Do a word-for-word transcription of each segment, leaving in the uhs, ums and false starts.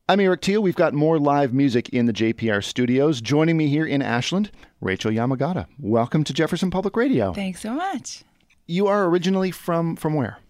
I'm Eric Teal. We've got more live music in the J P R studios. Joining me here in Ashland, Rachel Yamagata. Welcome to Jefferson Public Radio. Thanks so much. You are originally from, from where?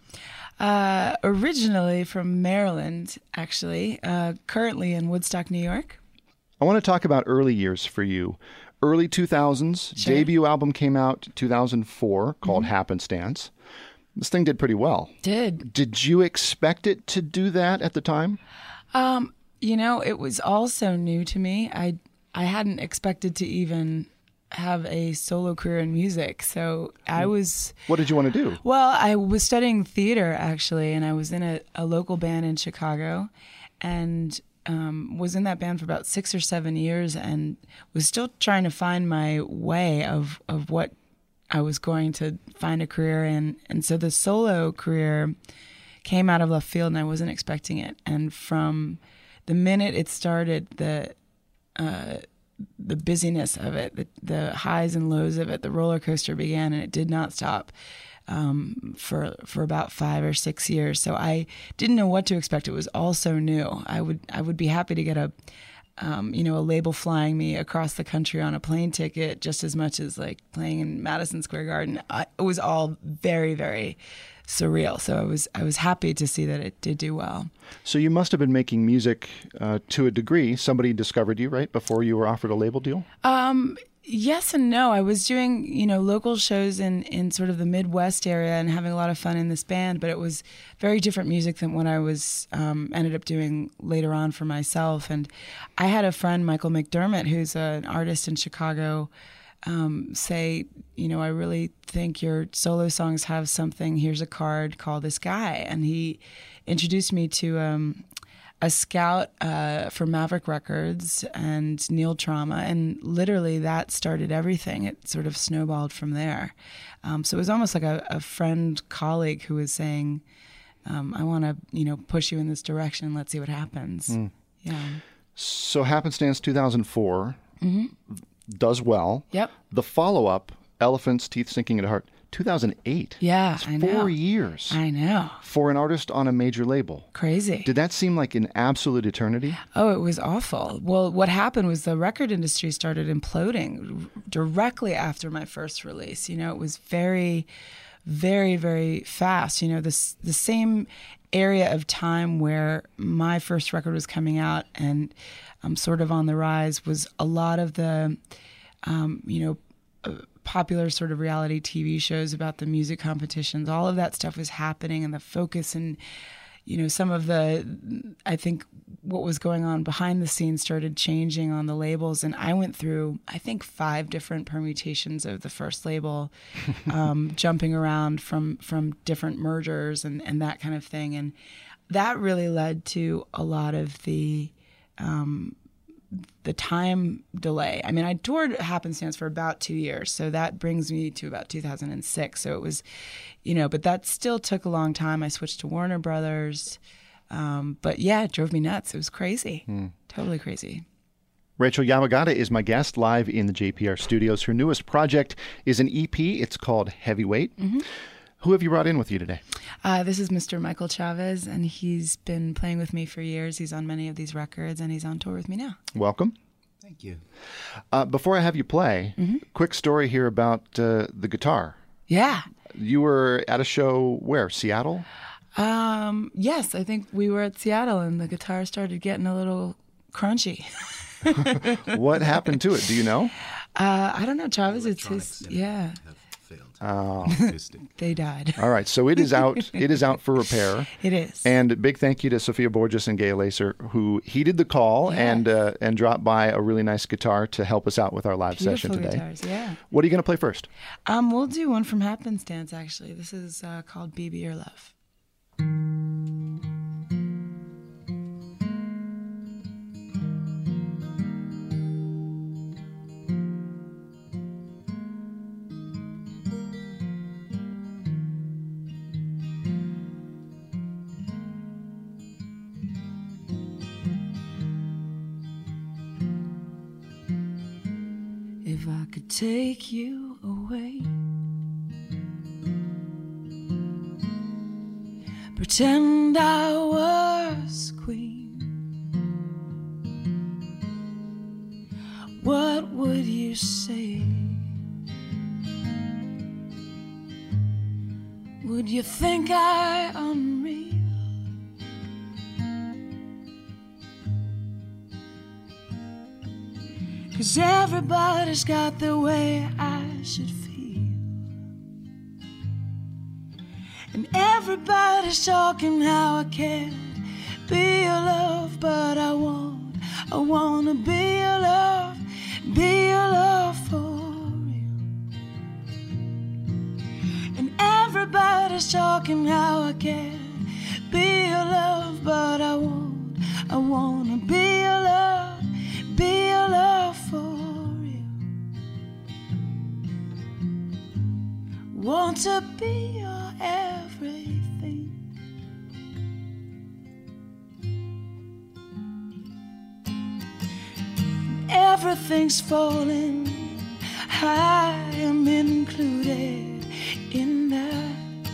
Uh, originally from Maryland, actually. Uh, currently in Woodstock, New York. I want to talk about early years for you. Early two thousands, Sure. Debut album came out two thousand four called Mm-hmm. Happenstance. This thing did pretty well. Did. Did you expect it to do that at the time? Um, you know, it was all so new to me. I I hadn't expected to even have a solo career in music. So I was... What did you want to do? Well, I was studying theater, actually, and I was in a, a local band in Chicago, and um, was in that band for about six or seven years and was still trying to find my way of, of what I was going to find a career in. And so the solo career came out of left field, and I wasn't expecting it. And from the minute it started, the uh, the busyness of it, the, the highs and lows of it, the roller coaster began, and it did not stop um, for for about five or six years. So I didn't know what to expect. It was all so new. I would I would be happy to get a um, you know a label flying me across the country on a plane ticket just as much as like playing in Madison Square Garden. I, it was all very very surreal. So I was I was happy to see that it did do well. So you must have been making music uh, to a degree. Somebody discovered you, right, before you were offered a label deal? Um, yes and no. I was doing, you know, local shows in, in sort of the Midwest area and having a lot of fun in this band, but it was very different music than what I was um, ended up doing later on for myself. And I had a friend, Michael McDermott, who's an artist in Chicago, um, say, you know, I really think your solo songs have something. Here's a card, call this guy. And he introduced me to um, a scout uh, for Maverick Records and Neil Trauma, and literally that started everything. It sort of snowballed from there. Um, so it was almost like a, a friend, colleague who was saying, um, I want to, you know, push you in this direction. Let's see what happens. Mm. Yeah. So Happenstance two thousand four mm-hmm. does well. Yep. The follow-up, Elephants, Teeth Sinking into Heart, two thousand eight. Yeah, it's I know. Four years. I know. For an artist on a major label. Crazy. Did that seem like an absolute eternity? Oh, it was awful. Well, what happened was the record industry started imploding directly after my first release. You know, it was very, very, very fast. You know, this the same area of time where my first record was coming out and um, sort of on the rise was a lot of the, um, you know, uh, popular sort of reality T V shows about the music competitions. All of that stuff was happening, and the focus and, you know, some of the, I think what was going on behind the scenes started changing on the labels. And I went through, I think, five different permutations of the first label, um, jumping around from, from different mergers and, and that kind of thing. And that really led to a lot of the, um, the time delay. I mean, I toured Happenstance for about two years, so that brings me to about two thousand six. So it was, you know, but that still took a long time. I switched to Warner Brothers. Um, but yeah, it drove me nuts. It was crazy. Hmm. Totally crazy. Rachel Yamagata is my guest live in the J P R studios. Her newest project is an E P. It's called Heavyweight. Mm-hmm. Who have you brought in with you today? Uh, this is Mister Michael Chavez, and he's been playing with me for years. He's on many of these records, and he's on tour with me now. Welcome. Thank you. Uh, before I have you play, mm-hmm. quick story here about uh, the guitar. Yeah. You were at a show where? Seattle? Um, yes, I think we were at Seattle, and the guitar started getting a little crunchy. What happened to it? Do you know? Uh, I don't know, Chavez. It's his, yeah. Oh, they died. All right, so it is out. It is out for repair. It is. And a big thank you to Sophia Borges and Gail Lacer, who heeded the call yeah. and uh, and dropped by a really nice guitar to help us out with our live Beautiful session today. Guitars, yeah. What are you going to play first? Um, we'll do one from Happenstance. Actually, this is uh, called "Be Be Your Love." If I could take you away, pretend I was queen, would you say? Would you think I unreal? 'Cause everybody's got the way I should feel, and everybody's talking how I can't be your love, but I want, I wanna be your love, be your love for real. And everybody's talking how I can't be your love, but I want, I wanna be your love, be your love for real. Want to be your everything. Everything's falling, I am included in that.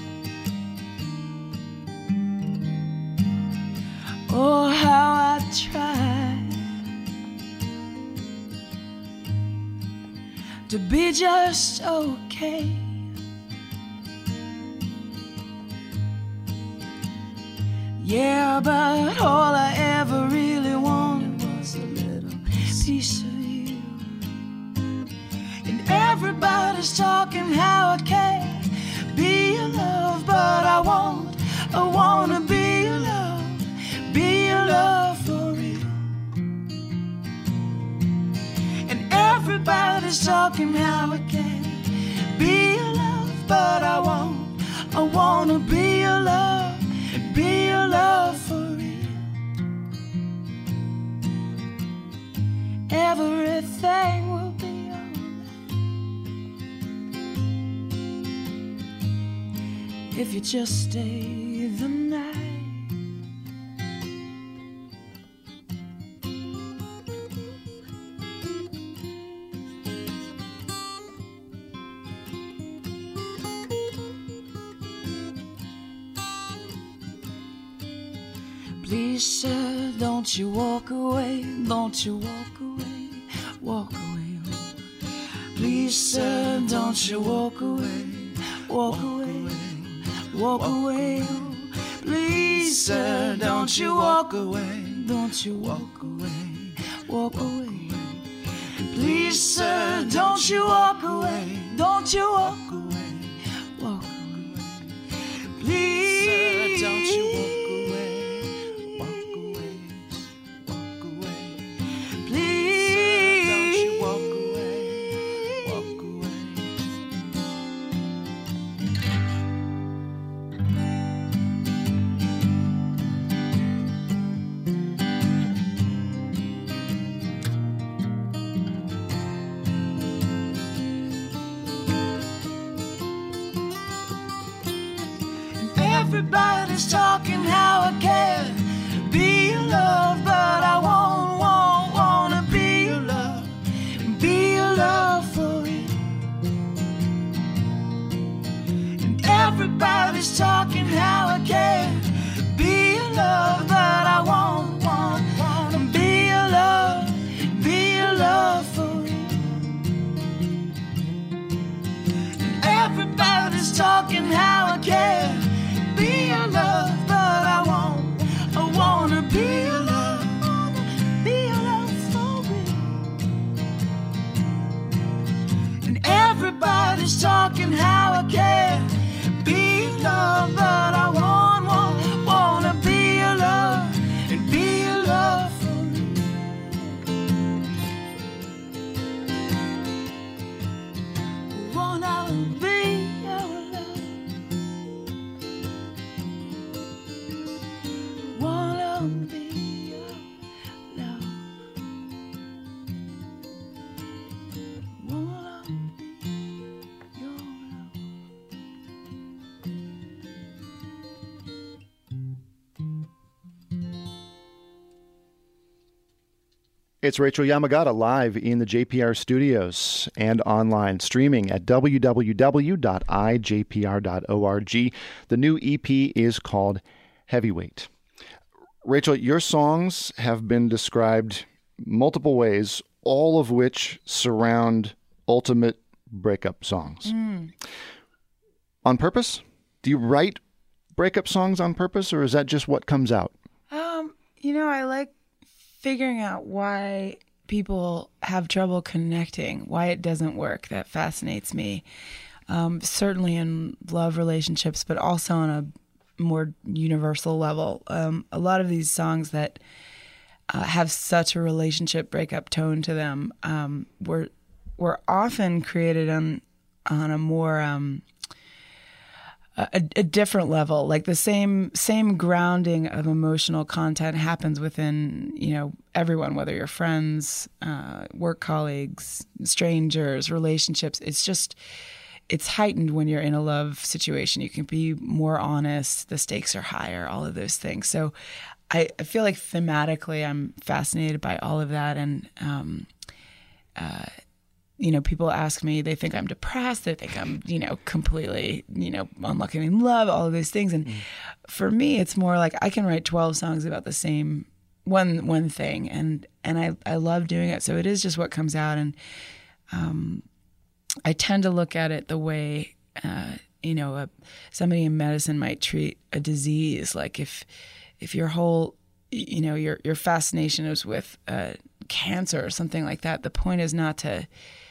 Oh, how I try to be just okay. Yeah, but all I ever really wanted was a little piece of you. And everybody's talking how I can't be your love, but I want, I wanna be your love, be your love for real. And everybody's talking how I can't be your love, but I want, I wanna be your love, be your love for real. Everything will be alright if you just stay the night. Please, sir, don't you walk away, don't you walk away, walk away. Please, sir, don't you walk away, walk away, walk away. Please, sir, don't you walk away, don't you walk away, walk away. Please, sir, don't you walk away, don't you walk away, walk away. Please, sir, don't you walk away. Everybody's talking how I can't be your love, but I won't, won't, wanna be your love, be your love for real. And everybody's talking how I can't be your love, but I won't, won't, wanna be your love, be your love for real. And everybody's talking how I can't be your love, but I won't, I wanna be your love, be your love for real. And everybody's talking how I can't be your love, but I won't, won't, wanna be your love, and be your love for real. Wanna be your love, wanna be your love, wanna be your love. It's Rachel Yamagata live in the J P R studios and online, streaming at w w w dot i j p r dot org. The new E P is called Heavyweight. Rachel, your songs have been described multiple ways all of which surround ultimate breakup songs. Mm. On purpose? Do you write breakup songs on purpose, or is that just what comes out? Um, you know, I like figuring out why people have trouble connecting, why it doesn't work. That fascinates me. Um, certainly in love relationships, but also on a more universal level. Um, a lot of these songs that uh, have such a relationship breakup tone to them um, were were often created on on a more um, a, a different level. Like the same same grounding of emotional content happens within, you know, everyone, whether you're friends, uh, work colleagues, strangers, relationships. It's just it's heightened when you're in a love situation. You can be more honest. The stakes are higher. All of those things. So, I, I feel like thematically, I'm fascinated by all of that. And, um, uh, you know, people ask me, they think I'm depressed. They think I'm, you know, completely, you know, unlucky in love, all of these things. And mm. for me, it's more like I can write twelve songs about the same one, one thing. And, and I, I love doing it. So it is just what comes out. And, um, I tend to look at it the way, uh, you know, a, somebody in medicine might treat a disease. Like if, if your whole, you know, your your fascination is with uh, cancer or something like that, the point is not to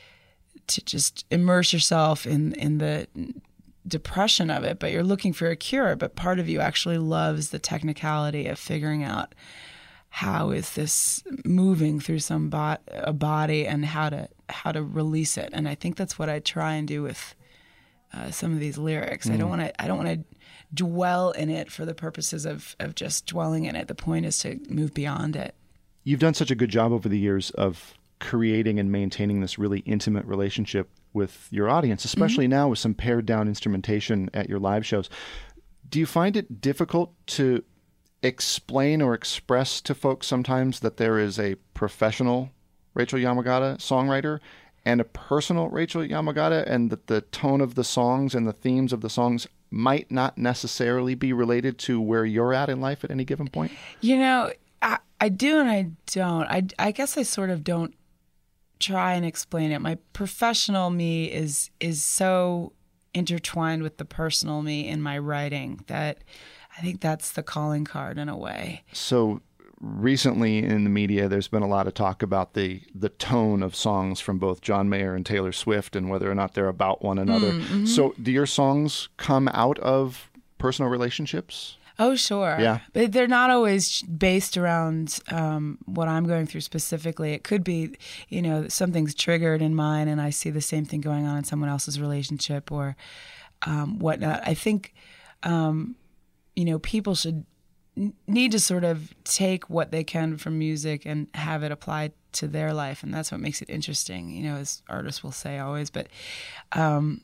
to just immerse yourself in in the depression of it, but you're looking for a cure. But part of you actually loves the technicality of figuring out how is this moving through some bo- a body and how to how to release it. And I think that's what I try and do with uh, some of these lyrics. Mm. I don't want to I don't want to dwell in it for the purposes of of just dwelling in it. The point is to move beyond it. You've done such a good job over the years of creating and maintaining this really intimate relationship with your audience, especially mm-hmm. now with some pared down instrumentation at your live shows. Do you find it difficult to explain or express to folks sometimes that there is a professional Rachel Yamagata songwriter and a personal Rachel Yamagata, and that the tone of the songs and the themes of the songs might not necessarily be related to where you're at in life at any given point? You know, I, I do and I don't. I, I guess I sort of don't try and explain it. My professional me is is so intertwined with the personal me in my writing that I think that's the calling card in a way. So recently in the media, there's been a lot of talk about the the tone of songs from both John Mayer and Taylor Swift and whether or not they're about one another. Mm-hmm. So do your songs come out of personal relationships? Oh, sure. Yeah. But they're not always based around um, what I'm going through specifically. It could be, you know, something's triggered in mine and I see the same thing going on in someone else's relationship or um, whatnot. I think, um, you know, people should need to sort of take what they can from music and have it applied to their life. And that's what makes it interesting, you know, as artists will say always. But um,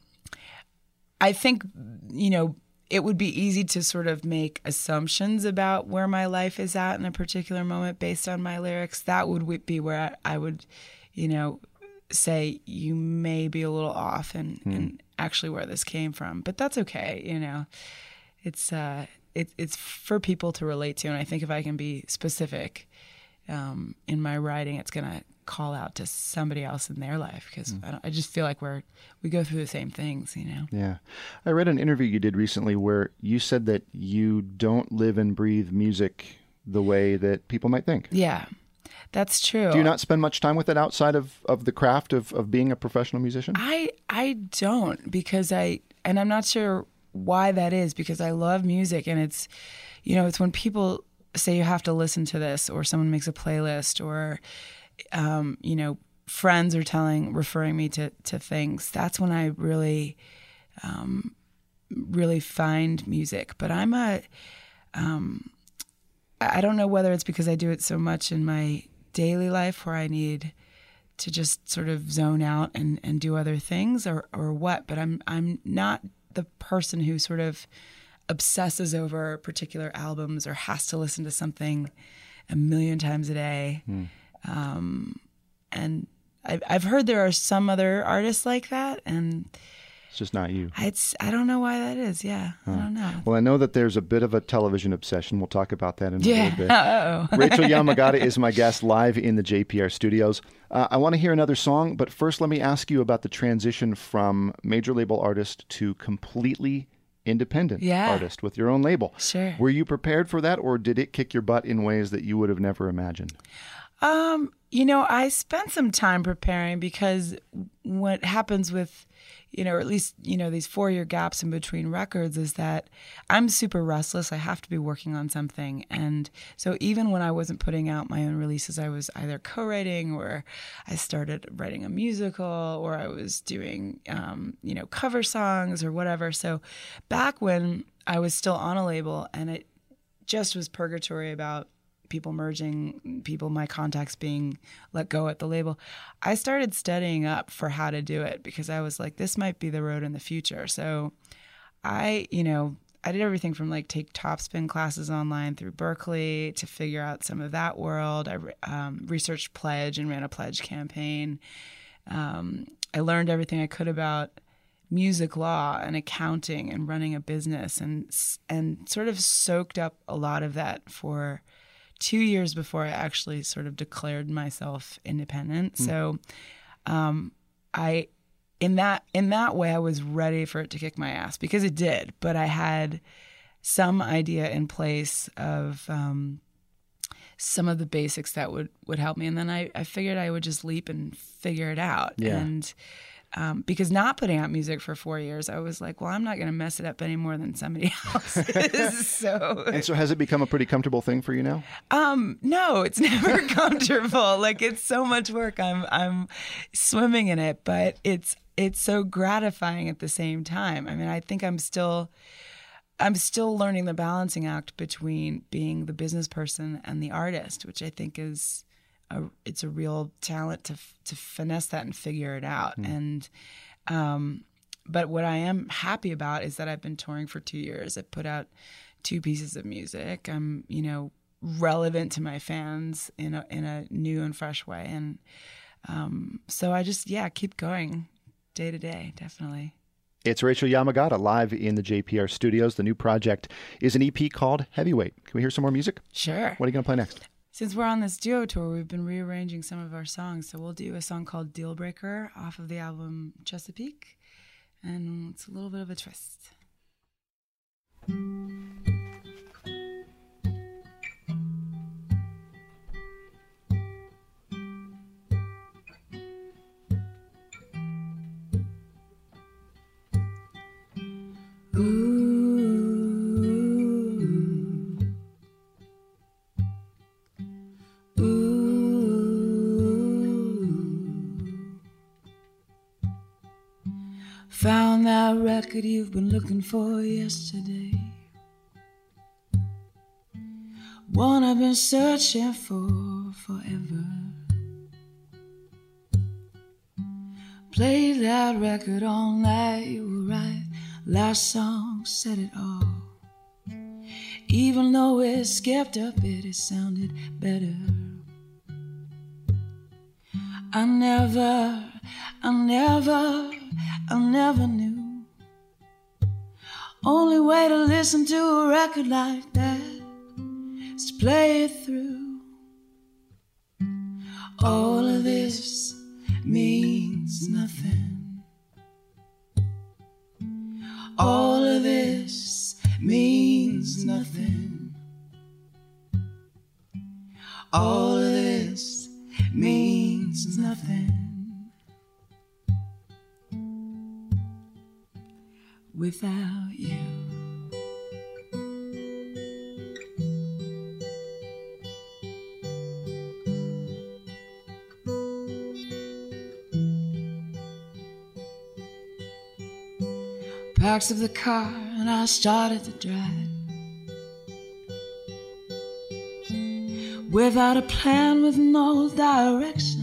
I think, you know, it would be easy to sort of make assumptions about where my life is at in a particular moment based on my lyrics. That would be where I would, you know, say you may be a little off and, mm. and actually where this came from. But that's okay, you know. It's uh, it, it's for people to relate to. And I think if I can be specific um, in my writing, it's going to call out to somebody else in their life because mm. I, don't, I just feel like we're we go through the same things, you know. Yeah, I read an interview you did recently where you said that you don't live and breathe music the way that people might think. Yeah, that's true. Do you not spend much time with it outside of, of the craft of, of being a professional musician? I I don't because I and I'm not sure why that is because I love music and it's, you know, it's when people say you have to listen to this or someone makes a playlist or Um, you know, friends are telling, referring me to, to things. That's when I really, um, really find music. But I'm a, um, I don't know whether it's because I do it so much in my daily life where I need to just sort of zone out and, and do other things or, or what. But I'm I'm not the person who sort of obsesses over particular albums or has to listen to something a million times a day. Mm. Um, and I've, I've heard there are some other artists like that. And It's just not you. It's I don't know why that is. Yeah, huh. I don't know. Well, I know that there's a bit of a television obsession. We'll talk about that in a yeah. little bit. Uh-oh. Rachel Yamagata is my guest live in the J P R studios. Uh, I want to hear another song, but first let me ask you about the transition from major label artist to completely independent yeah. artist with your own label. Sure. Were you prepared for that, or did it kick your butt in ways that you would have never imagined? Um, you know, I spent some time preparing because what happens with, you know, or at least, you know, these four-year gaps in between records is that I'm super restless. I have to be working on something. And so even when I wasn't putting out my own releases, I was either co-writing or I started writing a musical or I was doing, um, you know, cover songs or whatever. So back when I was still on a label and it just was purgatory about people merging, people, my contacts being let go at the label, I started studying up for how to do it because I was like, this might be the road in the future. So I, you know, I did everything from like take topspin classes online through Berkeley to figure out some of that world. I um, researched Pledge and ran a Pledge campaign. Um, I learned everything I could about music law and accounting and running a business and and sort of soaked up a lot of that for two years before I actually sort of declared myself independent. Mm. So um, I, in that in that way, I was ready for it to kick my ass because it did. But I had some idea in place of um, some of the basics that would, would help me. And then I, I figured I would just leap and figure it out. Yeah. And Um, because not putting out music for four years, I was like, well, I'm not going to mess it up any more than somebody else is. so, and so has it become a pretty comfortable thing for you now? Um, no, it's never comfortable. Like it's so much work. I'm, I'm swimming in it, but it's, it's so gratifying at the same time. I mean, I think I'm still, I'm still learning the balancing act between being the business person and the artist, which I think is, A, it's a real talent to to finesse that and figure it out. Mm. And um, but what I am happy about is that I've been touring for two years. I've put out two pieces of music. I'm you know relevant to my fans in a in a new and fresh way. And um, so I just yeah keep going day to day. Definitely. It's Rachel Yamagata live in the J P R studios. The new project is an E P called Heavyweight. Can we hear some more music? Sure. What are you going to play next? Since we're on this duo tour, we've been rearranging some of our songs. So we'll do a song called Deal Breaker off of the album Chesapeake. And it's a little bit of a twist. Found that record you've been looking for yesterday. One I've been searching for forever. Played that record all night, you were right. Last song said it all. Even though it skipped a bit, it sounded better. I never, I never I never knew. Only way to listen to a record like that is to play it through. All of this means nothing. All of this means nothing. All of this means nothing without you. Parks of the car and I started to drive. Without a plan, with no direction.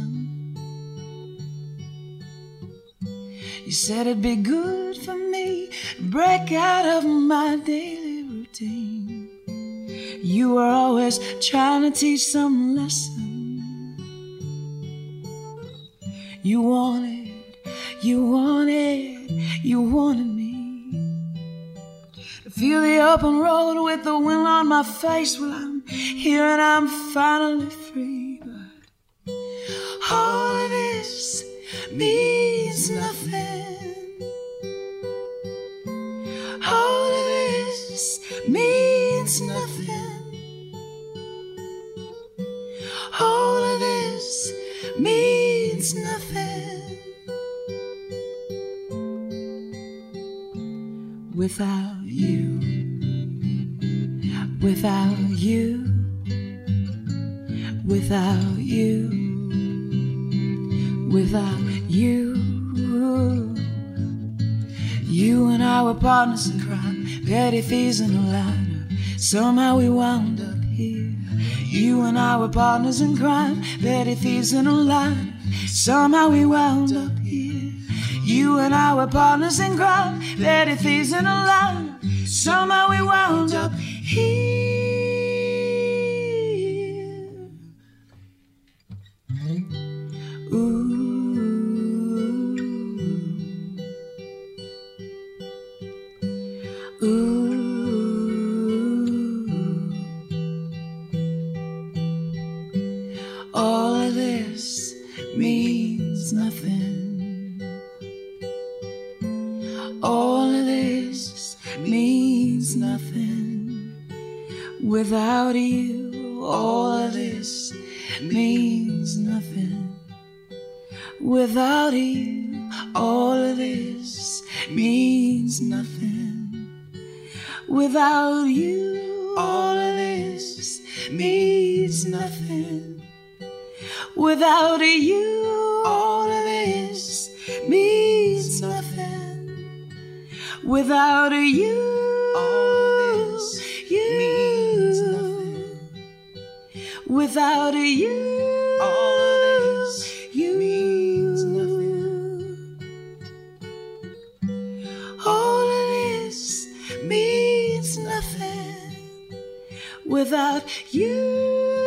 You said it'd be good for me to break out of my daily routine. You were always trying to teach some lesson. You wanted, You wanted, you wanted me to feel the open road with the wind on my face. Well, I'm here and I'm finally free, but all of this means nothing. All of this means nothing. All of this means nothing without you, without you, without you, without you. You and I were partners in crime, petty thieves in a lineup. Somehow we wound up here. You and I were partners in crime, petty thieves in a lineup. Somehow we wound up here. You and I were partners in crime, petty thieves in a lineup. Somehow we wound up here. Ooh. Ooh, all of this means nothing. All of this means nothing without you. All of this means nothing without you. All of this means nothing without you. All of this means nothing without you. All of this means nothing without you. All of this means nothing without you. All of this means nothing. All of this means nothing without you.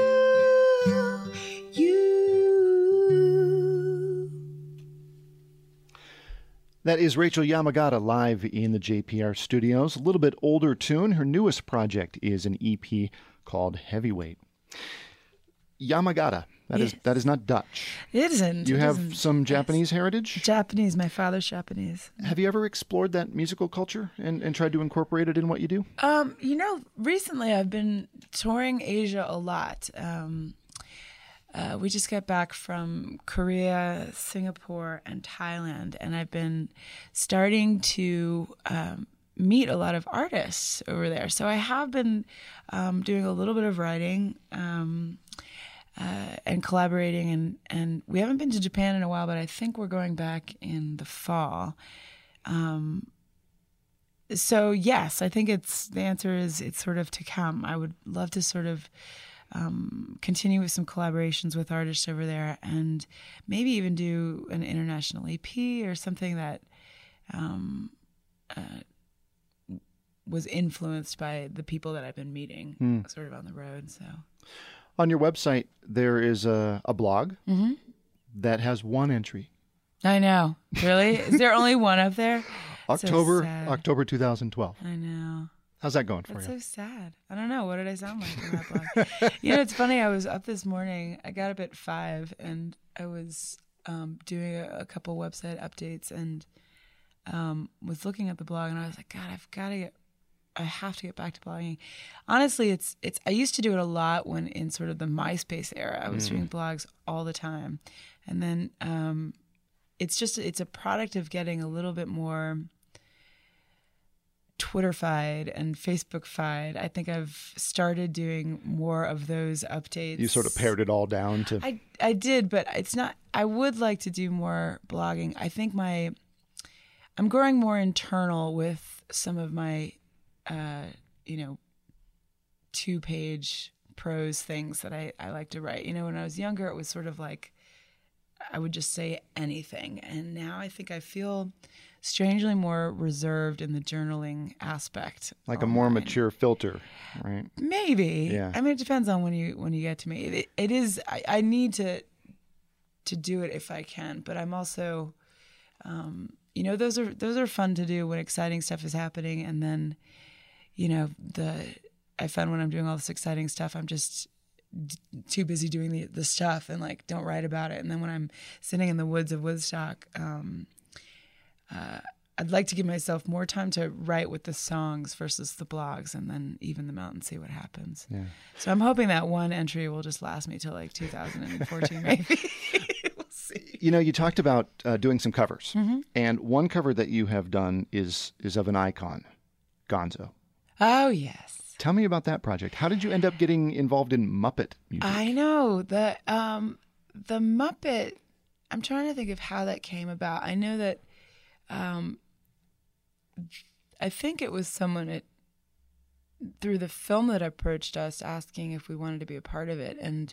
That is Rachel Yamagata live in the J P R studios. A little bit older tune. Her newest project is an E P called Heavyweight. Yamagata, that yes. is that is not Dutch. It isn't. You it have isn't. some Japanese yes. heritage? Japanese. My father's Japanese. Have you ever explored that musical culture and, and tried to incorporate it in what you do? Um, you know, recently I've been touring Asia a lot. Um, Uh, we just got back from Korea, Singapore, and Thailand, and I've been starting to um, meet a lot of artists over there. So I have been um, doing a little bit of writing um, uh, and collaborating, and, and we haven't been to Japan in a while, but I think we're going back in the fall. Um, so yes, I think it's the answer is it's sort of to come. I would love to sort of Um, continue with some collaborations with artists over there, and maybe even do an international E P or something that um, uh, was influenced by the people that I've been meeting mm. sort of on the road. So, on your website, there is a, a blog mm-hmm. that has one entry. I know. Really? Is there only one up there? October, so October twenty twelve. I know. How's that going for That's you? That's so sad. I don't know. What did I sound like in that blog? You know, it's funny. I was up this morning. I got up at five, and I was um, doing a, a couple website updates, and um, was looking at the blog, and I was like, God, I've got to get. I have to get back to blogging. Honestly, it's it's. I used to do it a lot when in sort of the MySpace era. I was mm. doing blogs all the time, and then um, it's just it's a product of getting a little bit more Twitterfied and Facebookified. I think I've started doing more of those updates. You sort of pared it all down to... I, I did, but it's not... I would like to do more blogging. I think my... I'm growing more internal with some of my, uh, you know, two-page prose things that I, I like to write. You know, when I was younger, it was sort of like I would just say anything. And now I think I feel... strangely more reserved in the journaling aspect. Like a more mature filter, right? Maybe. Yeah. I mean, it depends on when you when you get to me. It, it is. I, I need to to do it if I can, but I'm also um, you know, those are those are fun to do when exciting stuff is happening. And then, you know, the I find when I'm doing all this exciting stuff, I'm just d- too busy doing the the stuff and like don't write about it. And then when I'm sitting in the woods of Woodstock, um, uh, I'd like to give myself more time to write with the songs versus the blogs, and then even them out and see what happens. Yeah. So I'm hoping that one entry will just last me till like two thousand fourteen, maybe. We'll see. You know, you talked about uh, doing some covers, Mm-hmm. and one cover that you have done is is of an icon, Gonzo. Oh, yes. Tell me about that project. How did you end up getting involved in Muppet music? I know. The, um, the Muppet, I'm trying to think of how that came about. I know that um, I think it was someone at, through the film that approached us asking if we wanted to be a part of it. And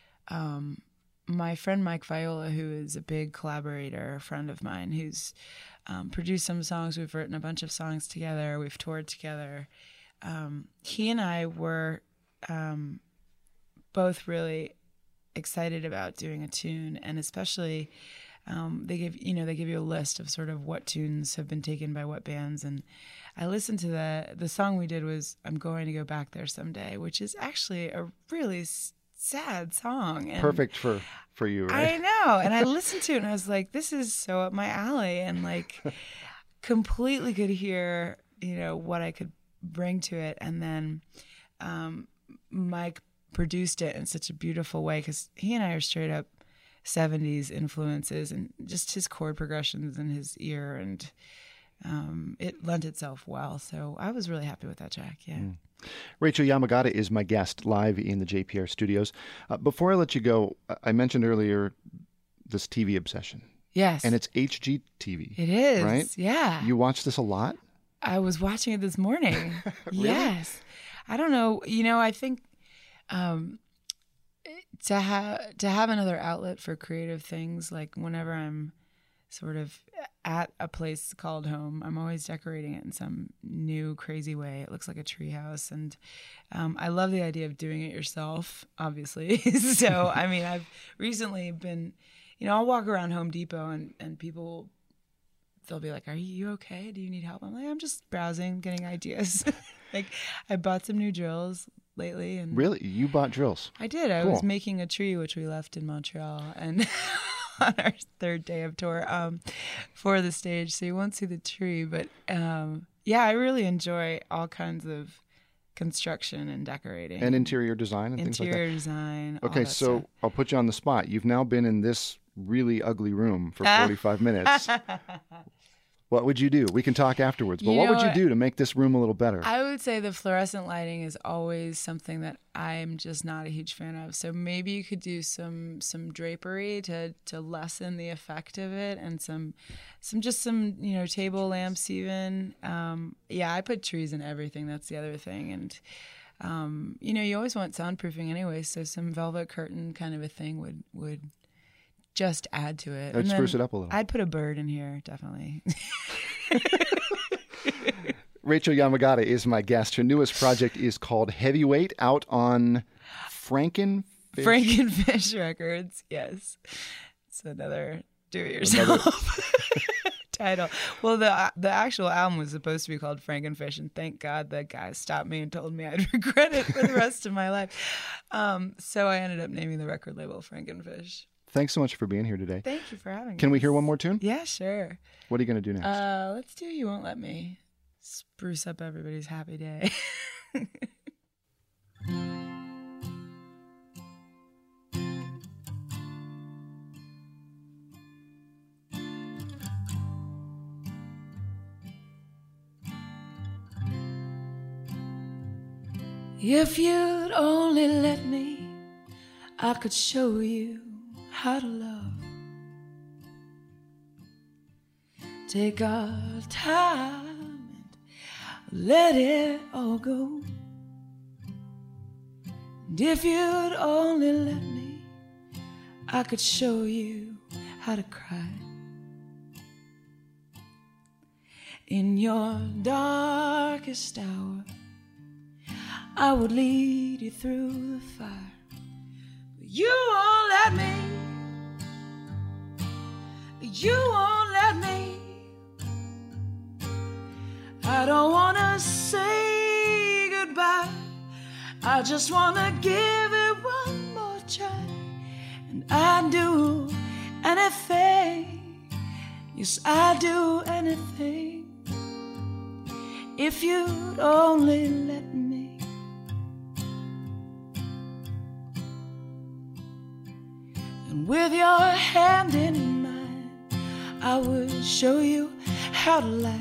um, my friend Mike Viola, who is a big collaborator, a friend of mine, who's um, produced some songs. We've written a bunch of songs together. We've toured together. Um, he and I were um, both really excited about doing a tune, and especially um, they give you know they give you a list of sort of what tunes have been taken by what bands. And I listened to the the song we did was "I'm Going to Go Back There Someday," which is actually a really s- sad song. And Perfect for for you, right? I know. And I listened to it and I was like, this is so up my alley, and like completely could hear, you know, what I could bring to it. And then um, Mike produced it in such a beautiful way, because he and I are straight up seventies influences, and just his chord progressions in his ear, and um, it lent itself well. So I was really happy with that track. Yeah. Mm. Rachel Yamagata is my guest live in the J P R studios. Uh, before I let you go, I mentioned earlier this T V obsession. Yes. And it's H G T V. It is. Right? Yeah. You watch this a lot? I was watching it this morning. Really? Yes. I don't know. You know, I think um, to have to have another outlet for creative things, like whenever I'm sort of at a place called home, I'm always decorating it in some new crazy way. It looks like a treehouse, and um, I love the idea of doing it yourself, obviously. So, I mean, I've recently been, you know, I'll walk around Home Depot and, and people, they'll be like, "Are you okay? Do you need help?" I'm like, "I'm just browsing, getting ideas." Like, I bought some new drills lately. And really? You bought drills? I did. I cool. was making a tree, which we left in Montreal, and on our third day of tour um, for the stage. So you won't see the tree. But um, yeah, I really enjoy all kinds of construction and decorating. And interior design and interior things like that? Interior design. Okay, all that so stuff. I'll put you on the spot. You've now been in this really ugly room for forty-five minutes. What would you do? We can talk afterwards, but You what know would you what? do to make this room a little better? I would say the fluorescent lighting is always something that I'm just not a huge fan of. So maybe you could do some some drapery to to lessen the effect of it, and some some just some you know table lamps even. Um, yeah, I put trees in everything. That's the other thing, and um, you know you always want soundproofing anyway. So some velvet curtain kind of a thing would would. just add to it. I'd And spruce then it up a little. I'd put a bird in here, definitely. Rachel Yamagata is my guest. Her newest project is called Heavyweight, out on Frankenfish. Frankenfish Records, yes. It's another do-it-yourself title. Well, the the actual album was supposed to be called Frankenfish, and thank God the guy stopped me and told me I'd regret it for the rest of my life. Um, so I ended up naming the record label Frankenfish. Thanks so much for being here today. Thank you for having me. Can we hear one more tune? Yeah, sure. What are you going to do next? Uh, let's do You Won't Let Me. Spruce up everybody's happy day. If you'd only let me, I could show you how to love. Take our time and let it all go. And if you'd only let me, I could show you how to cry. In your darkest hour, I would lead you through the fire. But you won't let me. You won't let let me. I don't wanna say goodbye. I just wanna give it one more try. And I'd do anything. Yes, I'd do anything if you'd only let me. And with your hand in mine, I would show you how to laugh.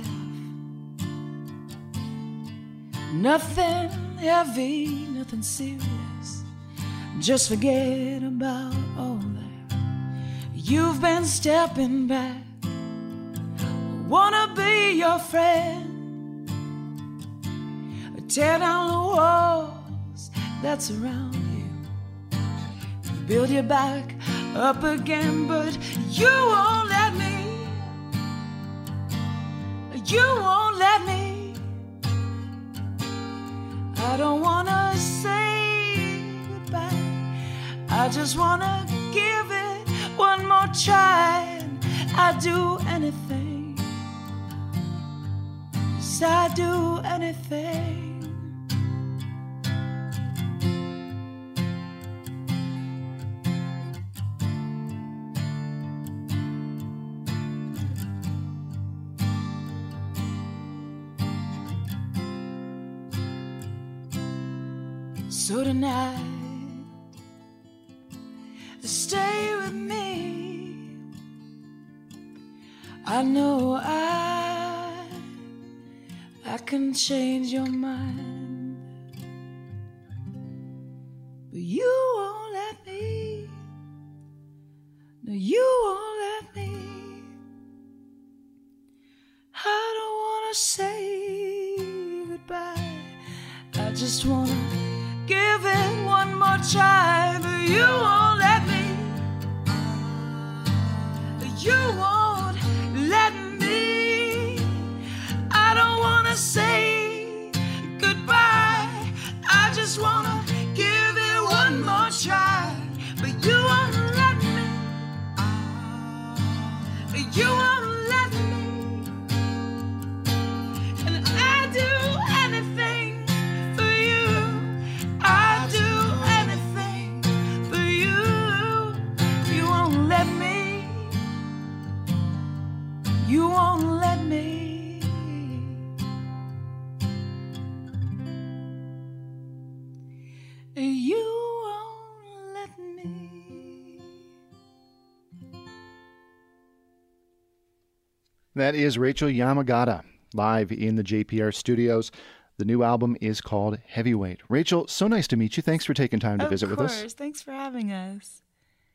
Nothing heavy, nothing serious. Just forget about all that. You've been stepping back. I wanna be your friend. Tear down the walls that surround you. Build you back up again, but you won't let me. You won't let me. I don't wanna say goodbye. I just wanna give it one more try. I'd do anything. Yes, I'd do anything. So tonight, stay with me. I know I, I can change your mind, but you won't let me. No, you won't let me. I don't wanna say goodbye. I just wanna give it one more try, but you won't let me. You won't let me. I don't wanna say goodbye. I just wanna give it one more try, but you won't let me. You won't let me. And I do anything for you. I'd do anything for you. You won't let me. You won't let me. You won't let me. That is Rachel Yamagata, live in the J P R studios. The new album is called Heavyweight. Rachel, so nice to meet you. Thanks for taking time to Of visit with us. Of course. Thanks for having us.